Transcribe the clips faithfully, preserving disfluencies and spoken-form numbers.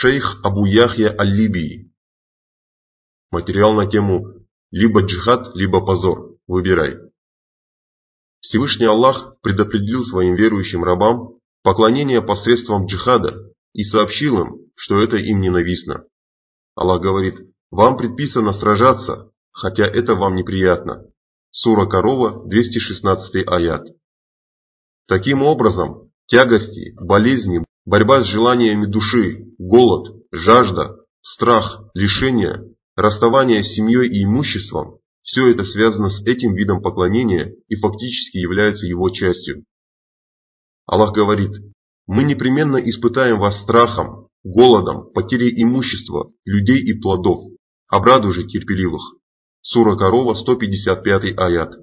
Шейх Абу Яхья Аль-Либии. Материал на тему «Либо джихад, либо позор. Выбирай». Всевышний Аллах предопределил своим верующим рабам поклонение посредством джихада и сообщил им, что это им ненавистно. Аллах говорит: «Вам предписано сражаться, хотя это вам неприятно». Сура Корова, двести шестнадцатый аят. Таким образом, тягости, болезни, борьба с желаниями души, голод, жажда, страх, лишение, расставание с семьей и имуществом – все это связано с этим видом поклонения и фактически является его частью. Аллах говорит: «Мы непременно испытаем вас страхом, голодом, потерей имущества, людей и плодов. Обрадуй же терпеливых». Сура Корова, сто пятьдесят пятый аят.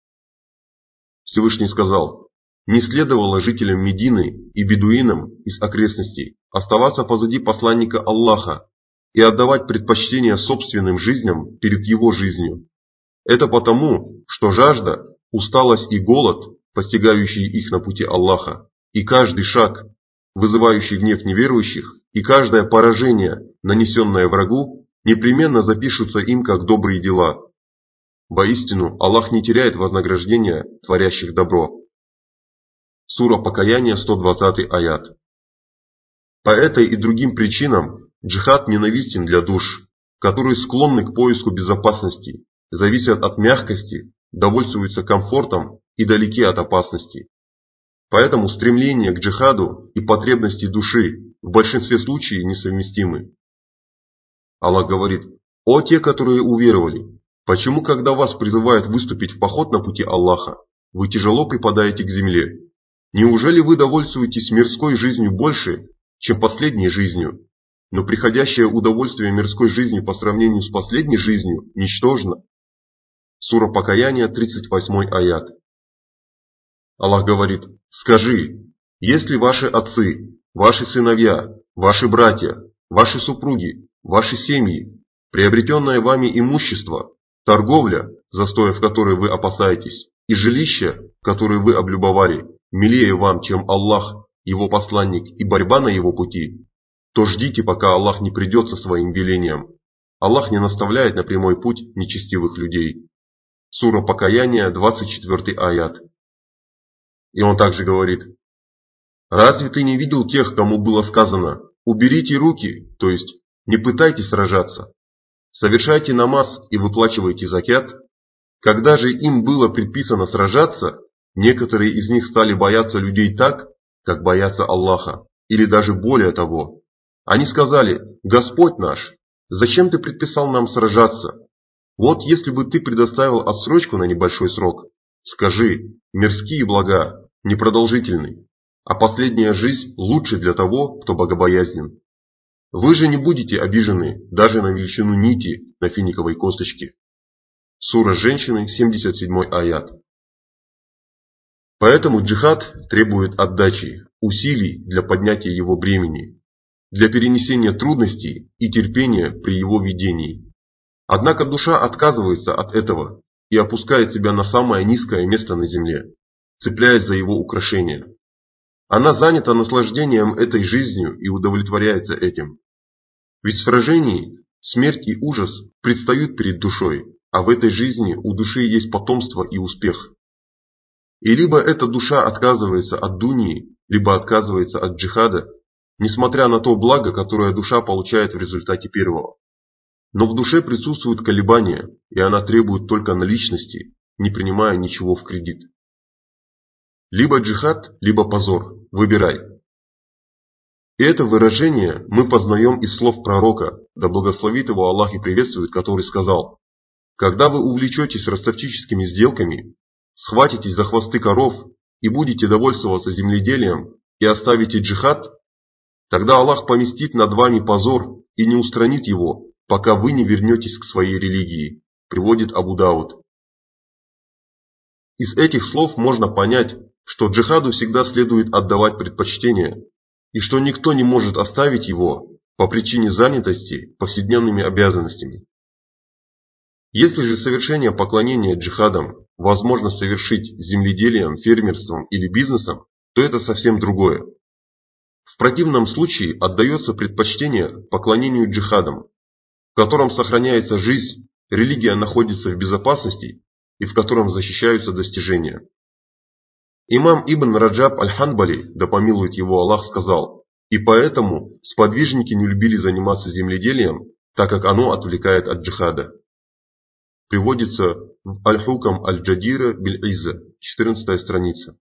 Всевышний сказал: «Не следовало жителям Медины и бедуинам из окрестностей оставаться позади посланника Аллаха и отдавать предпочтение собственным жизням перед его жизнью. Это потому, что жажда, усталость и голод, постигающие их на пути Аллаха, и каждый шаг, вызывающий гнев неверующих, и каждое поражение, нанесенное врагу, непременно запишутся им как добрые дела. Воистину, Аллах не теряет вознаграждения творящих добро». Сура Покаяние, сто двадцатый аят. По этой и другим причинам джихад ненавистен для душ, которые склонны к поиску безопасности, зависят от мягкости, довольствуются комфортом и далеки от опасности. Поэтому стремление к джихаду и потребности души в большинстве случаев несовместимы. Аллах говорит: «О те, которые уверовали, почему, когда вас призывают выступить в поход на пути Аллаха, вы тяжело припадаете к земле? Неужели вы довольствуетесь мирской жизнью больше, чем последней жизнью? Но приходящее удовольствие мирской жизнью по сравнению с последней жизнью ничтожно». Сура Покаяние, тридцать восьмой аят. Аллах говорит: «Скажи, если ваши отцы, ваши сыновья, ваши братья, ваши супруги, ваши семьи, приобретенное вами имущество, торговля, застоя в которой вы опасаетесь, и жилище, которое вы облюбовали, милее вам, чем Аллах, его посланник и борьба на его пути, то ждите, пока Аллах не придет со своим велением. Аллах не наставляет на прямой путь нечестивых людей». Сура Покаяние, двадцать четвёртый аят. И он также говорит: «Разве ты не видел тех, кому было сказано: уберите руки, то есть не пытайтесь сражаться, совершайте намаз и выплачивайте закят? Когда же им было предписано сражаться, некоторые из них стали бояться людей так, как боятся Аллаха, или даже более того. Они сказали: Господь наш, зачем ты предписал нам сражаться? Вот если бы ты предоставил отсрочку на небольшой срок, скажи, мирские блага непродолжительны, а последняя жизнь лучше для того, кто богобоязнен. Вы же не будете обижены даже на величину нити на финиковой косточке». Сура Женщины, семьдесят седьмой аят. Поэтому джихад требует отдачи, усилий для поднятия его бремени, для перенесения трудностей и терпения при его ведении. Однако душа отказывается от этого и опускает себя на самое низкое место на земле, цепляясь за его украшения. Она занята наслаждением этой жизнью и удовлетворяется этим. Ведь в сражении смерть и ужас предстают перед душой, а в этой жизни у души есть потомство и успех. И либо эта душа отказывается от дуньи, либо отказывается от джихада, несмотря на то благо, которое душа получает в результате первого. Но в душе присутствуют колебания, и она требует только наличности, не принимая ничего в кредит. Либо джихад, либо позор. Выбирай. И это выражение мы познаем из слов пророка, да благословит его Аллах и приветствует, который сказал: «Когда вы увлечетесь ростовчическими сделками, схватитесь за хвосты коров и будете довольствоваться земледелием и оставите джихад, тогда Аллах поместит над вами позор и не устранит его, пока вы не вернетесь к своей религии», приводит Абу Дауд. Из этих слов можно понять, что джихаду всегда следует отдавать предпочтение, и что никто не может оставить его по причине занятости повседневными обязанностями. Если же совершение поклонения джихадам возможно совершить земледелием, фермерством или бизнесом, то это совсем другое. В противном случае отдается предпочтение поклонению джихадам, в котором сохраняется жизнь, религия находится в безопасности и в котором защищаются достижения. Имам Ибн Раджаб аль-Ханбали, да помилует его Аллах, сказал: «И поэтому сподвижники не любили заниматься земледелием, так как оно отвлекает от джихада». Приводится в Аль-Хукам Аль-Джадира Биль-Изза, четырнадцатая страница.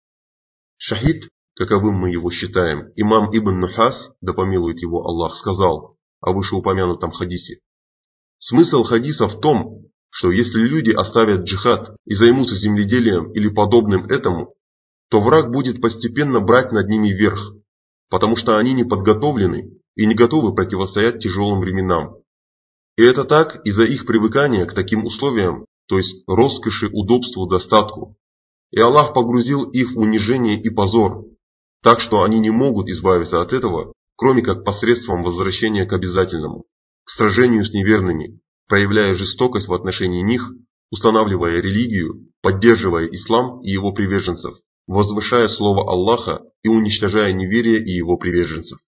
Шахид, каковым мы его считаем, имам Ибн Нухас, да помилует его Аллах, сказал о вышеупомянутом хадисе: смысл хадиса в том, что если люди оставят джихад и займутся земледелием или подобным этому, то враг будет постепенно брать над ними верх, потому что они не подготовлены и не готовы противостоять тяжелым временам. И это так из-за их привыкания к таким условиям, то есть роскоши, удобству, достатку. И Аллах погрузил их в унижение и позор, так что они не могут избавиться от этого, кроме как посредством возвращения к обязательному, к сражению с неверными, проявляя жестокость в отношении них, устанавливая религию, поддерживая ислам и его приверженцев, возвышая слово Аллаха и уничтожая неверие и его приверженцев.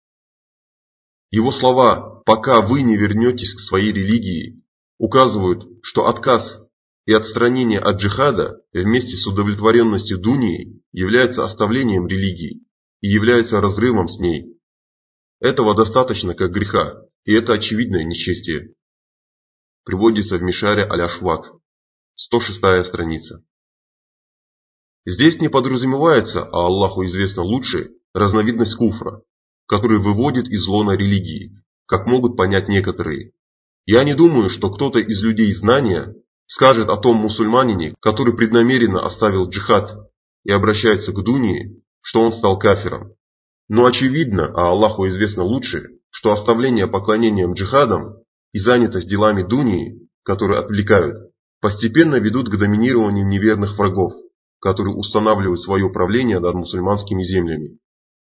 Его слова «пока вы не вернетесь к своей религии» указывают, что отказ и отстранение от джихада вместе с удовлетворенностью дуньей является оставлением религии и является разрывом с ней. Этого достаточно как греха, и это очевидное нечестие. Приводится в Мишаре Аль-Ашвак, сто шестая страница. Здесь не подразумевается, а Аллаху известно лучше, разновидность куфра, который выводит из лона религии, как могут понять некоторые. Я не думаю, что кто-то из людей знания скажет о том мусульманине, который преднамеренно оставил джихад и обращается к дунье, что он стал кафиром. Но очевидно, а Аллаху известно лучше, что оставление поклонением джихадам и занятость делами дуньи, которые отвлекают, постепенно ведут к доминированию неверных врагов, которые устанавливают свое правление над мусульманскими землями.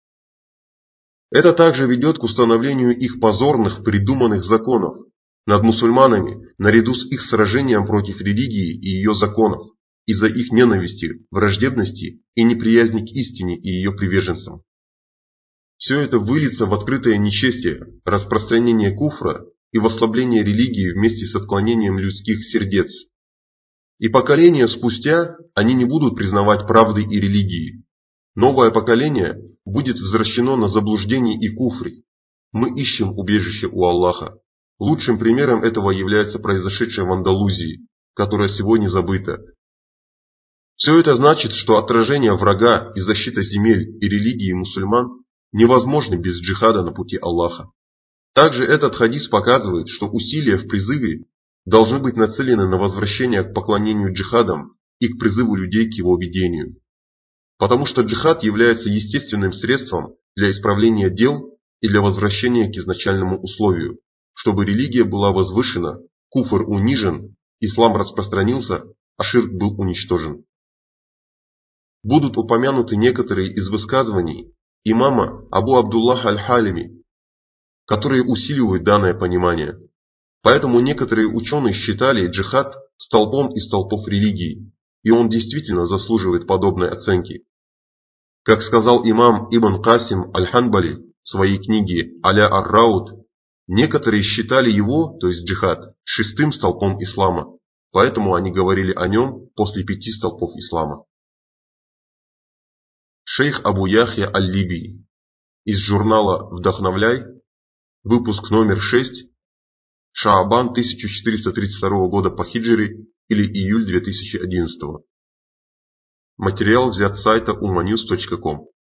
Это также ведет к установлению их позорных придуманных законов над мусульманами наряду с их сражением против религии и ее законов из-за их ненависти, враждебности и неприязни к истине и ее приверженцам. Все это выльется в открытое нечестие, распространение куфра и в ослабление религии вместе с отклонением людских сердец. И поколения спустя они не будут признавать правды и религии. Новое поколение будет возвращено на заблуждении и куфре. Мы ищем убежище у Аллаха. Лучшим примером этого является произошедшее в Андалузии, которое сегодня забыто. Все это значит, что отражение врага и защита земель и религии мусульман невозможны без джихада на пути Аллаха. Также этот хадис показывает, что усилия в призыве должны быть нацелены на возвращение к поклонению джихадам и к призыву людей к его ведению. Потому что джихад является естественным средством для исправления дел и для возвращения к изначальному условию, чтобы религия была возвышена, куфр унижен, ислам распространился, а ширк был уничтожен. Будут упомянуты некоторые из высказываний имама Абу Абдуллаха аль-Халими, которые усиливают данное понимание. Поэтому некоторые ученые считали джихад столпом из столпов религии, и он действительно заслуживает подобной оценки. Как сказал имам Ибн Касим аль-Ханбали в своей книге Аля ар-Раут, некоторые считали его, то есть джихад, шестым столпом ислама, поэтому они говорили о нем после пяти столпов ислама. Шейх Абу Яхья аль-Либий из журнала «Вдохновляй», выпуск номер шесть, Шаабан тысяча четыреста тридцать второго года по хиджре или июль две тысячи одиннадцатого. Материал взят с сайта уманьюз точка ком.